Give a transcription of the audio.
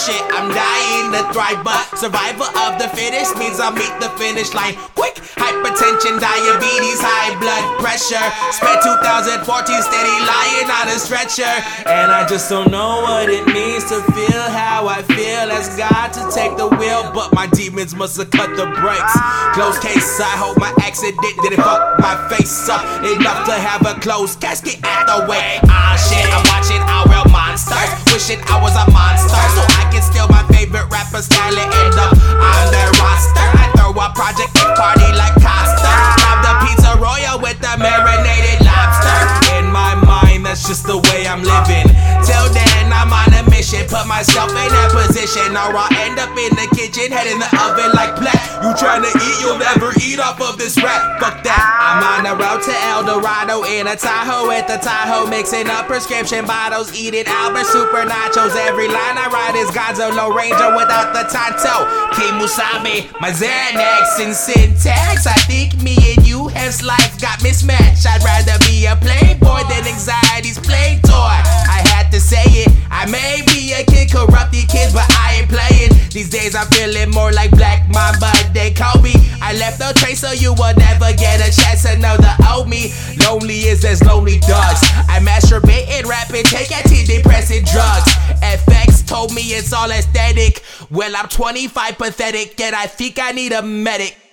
shit, I'm dying to thrive, but survival of the fittest means I'll meet the finish line quick. Hypertension, diabetes, high blood pressure. Spent 2014 steady lying on a stretcher, and I just don't know what it means to feel how I feel. Ask God to take the wheel, but my demons must have cut the brakes. Close case, I hope my accident didn't fuck my face up enough to have a closed casket at the way. Ah shit, I'm watching our real monsters, wishing I was a monster so I can steal my favorite rapper's talent. End up on their roster. I throw a project and party like Costa. Have the pizza royal with the marinated lobster. In my mind, that's just the way I'm living. Till then, I'm on a mission, put myself in that position, or I'll end up in the kitchen, head in the oven like black. You tryna eat, you'll never eat off of this rap. Fuck that. I'm on the road to El Dorado in a Tahoe at the Tahoe, mixing up prescription bottles, eating Albert Super Nachos. Every line I write is Godzilla Ranger without the Tonto. Kimusabi, my Xanax and syntax. I think me and you hence life got mismatched. I'd rather be a playboy than anxiety's play toy. I had to say it, I may be a kid, corrupt these kids, but I ain't playing. These days I'm feeling more like Black Mamba than Kobe. I left no trace so you will never get a chance to know the old me. Lonely is as lonely dogs. I masturbate and rap and take antidepressant drugs. FX told me it's all aesthetic. Well, I'm 25 pathetic, yet I think I need a medic.